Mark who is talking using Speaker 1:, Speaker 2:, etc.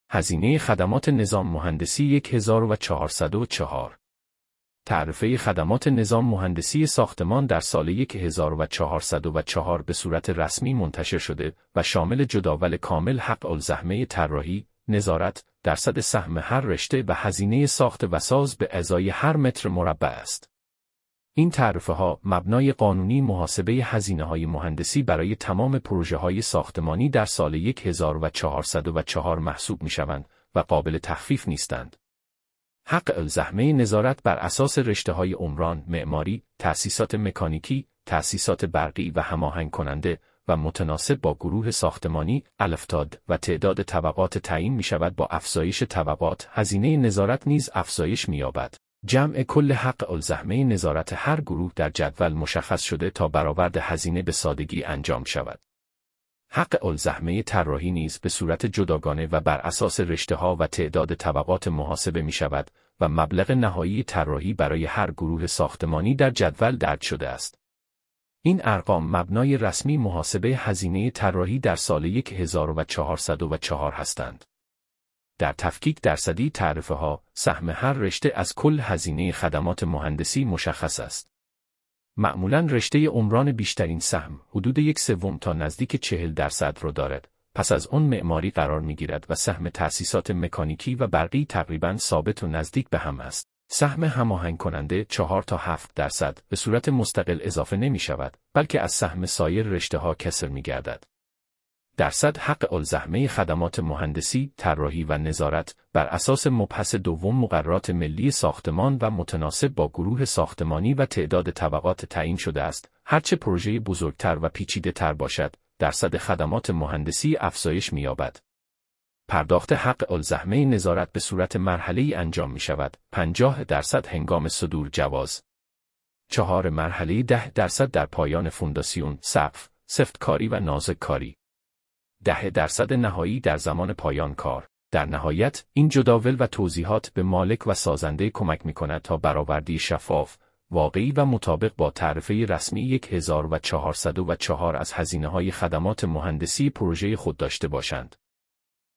Speaker 1: هزینه خدمات نظام مهندسی 1404. تعرفه خدمات نظام مهندسی ساختمان در سال 1404 به صورت رسمی منتشر شده و شامل جداول کامل حق الزحمه طراحی، نظارت، درصد سهم هر رشته و هزینه ساخت و ساز به ازای هر متر مربع است. این تعرفه‌ها مبنای قانونی محاسبه هزینه‌های مهندسی برای تمام پروژه‌های ساختمانی در سال 1404 محسوب می‌شوند و قابل تخفیف نیستند. حق الزحمه نظارت بر اساس رشته‌های عمران، معماری، تأسیسات مکانیکی، تأسیسات برقی و هماهنگ کننده و متناسب با گروه ساختمانی، الفتاد و تعداد طبقات تعیین می‌شود. با افزایش طبقات، هزینه نظارت نیز افزایش می‌یابد. جمع کل حق الزحمه نظارت هر گروه در جدول مشخص شده تا برآورد هزینه به سادگی انجام شود. حق الزحمه طراحی نیز به صورت جداگانه و بر اساس رشته‌ها و تعداد طبقات محاسبه می‌شود و مبلغ نهایی طراحی برای هر گروه ساختمانی در جدول درج شده است. این ارقام مبنای رسمی محاسبه هزینه طراحی در سال 1404 هستند. در تفکیک درصدی تعرفه‌ها، سهم هر رشته از کل هزینه خدمات مهندسی مشخص است. معمولاً رشته عمران بیشترین سهم، حدود 1/3 تا نزدیک 40% را دارد. پس از اون معماری قرار می‌گیرد و سهم تأسیسات مکانیکی و برقی تقریباً ثابت و نزدیک به هم است. سهم هماهنگ کننده 4 تا 7% به صورت مستقل اضافه نمی‌شود، بلکه از سهم سایر رشته‌ها کسر می‌گردد. درصد حق الزحمه خدمات مهندسی، طراحی و نظارت بر اساس مبحث دوم مقررات ملی ساختمان و متناسب با گروه ساختمانی و تعداد طبقات تعیین شده است. هرچه پروژه بزرگتر و پیچیده‌تر باشد، درصد خدمات مهندسی افزایش می‌یابد. پرداخت حق الزحمه نظارت به صورت مرحله‌ای انجام می‌شود. 50% هنگام صدور جواز. 4 مرحله 10% در پایان فونداسیون، سقف، سفت‌کاری و نازک‌کاری. 10% نهایی در زمان پایان کار. در نهایت، این جداول و توضیحات به مالک و سازنده کمک می‌کند تا برآوردی شفاف، واقعی و مطابق با تعرفه رسمی 1404 از هزینه‌های خدمات مهندسی پروژه خود داشته باشند.